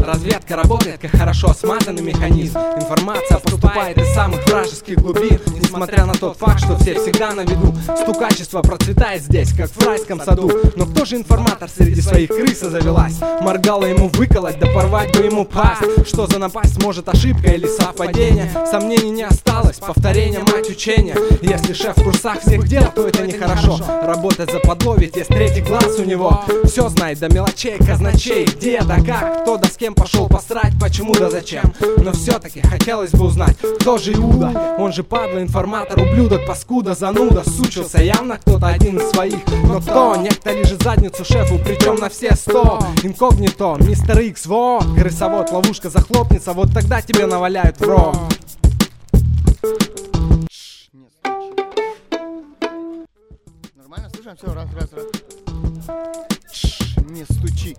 Разведка работает как хорошо смазанный механизм. Информация поступает из самых вражеских глубин. Несмотря на тот факт, что все всегда на виду, стукачество процветает здесь, как в райском саду. Но кто же информатор среди своих крыса завелась? Моргало ему выколоть, да порвать бы ему пасть. Что за напасть, может ошибка или совпадение? Сомнений не осталось, повторение мать учения. Если шеф в курсах всех дел, то это нехорошо. Работать западло, ведь есть третий глаз у него. Все знает до мелочей, казначей, где да как, кто да с кем пошел посрать, почему да зачем. Но все-таки хотелось бы узнать, кто же Иуда? Он же падла, информатор, ублюдок, паскуда, зануда. Сучился явно кто-то один из своих. Но кто? Некто лежит задницу шефу, причем на все 100. Инкогнито, мистер Икс, во, крысовод, ловушка захлопнется, вот тогда тебе наваляют в рот. Нормально, слышим? Все, раз. Не стучи.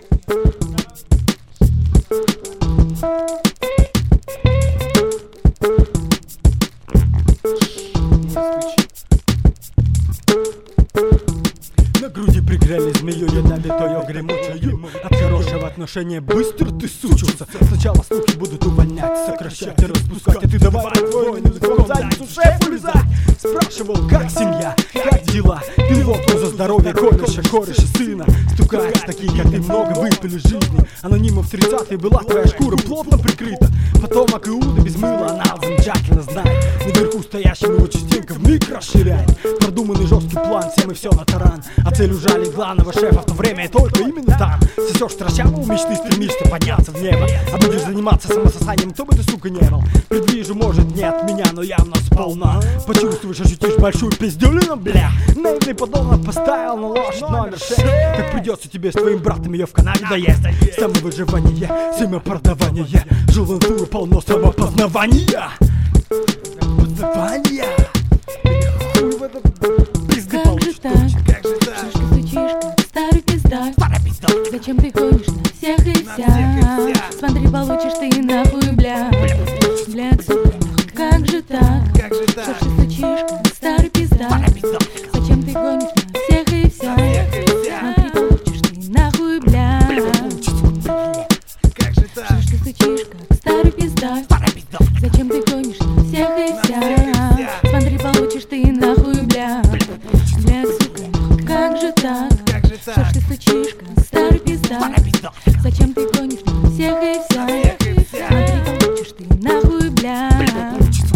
На груди пригрели змею ядовитую гремучую. От хорошего отношения быстро ты сучился. Сначала слухи будут увольнять, сокращать и распускать. А ты давай твою языком задницу шефу лизать. Спрашивал, как семья, как дела. Пил водку за здоровье кореша сына. Стукаешь, такие как ты, много выпили жизни. Анонимов 30-й была твоя шкура плотно прикрыта. Потомок Иуда без мыла анал замечательно знает. Наверху стоящим его частенько вмиг расширяет. Продуманный жесткий план, всем и все на таран. А цель ужалить главного шефа в то время и только именно там. Сосешь страшаву мечты, стремишься подняться в небо. А будешь заниматься самососанием, кто бы ты, сука, не был. Предвижу, может, не от меня, но явно сполна. Почувствуешь, ощутишь большую пиздюлину, бля. Наивный подонок поставил на лошадь номер 6. Как придется тебе с твоим братом ее в Канаде доесть. Самовыживание, семяпродавание. Жилантура полно самопознавания. Познавания. Хуй в этом пизды получишь. Как же так? Шишка стучишь, как старый пиздак. Зачем ты гонишь на всех и вся? Смотри, получишь ты нахуй, бля. Бля, сука, как же так? Шишка стучишь, как старый пиздак. Зачем ты гонишь на всех и вся? Смотри, получишь ты нахуй, бля. Шишка стучишь, как старый пиздак. Зачем ты гонишь на всех и вся? Смотри, получишь ты нахуй, бля. Бля, сука, как же так? Что ж ты стучишь, как старый пиздак? Зачем ты гонишь на всех и вся? Смотри, получишь ты нахуй, бля.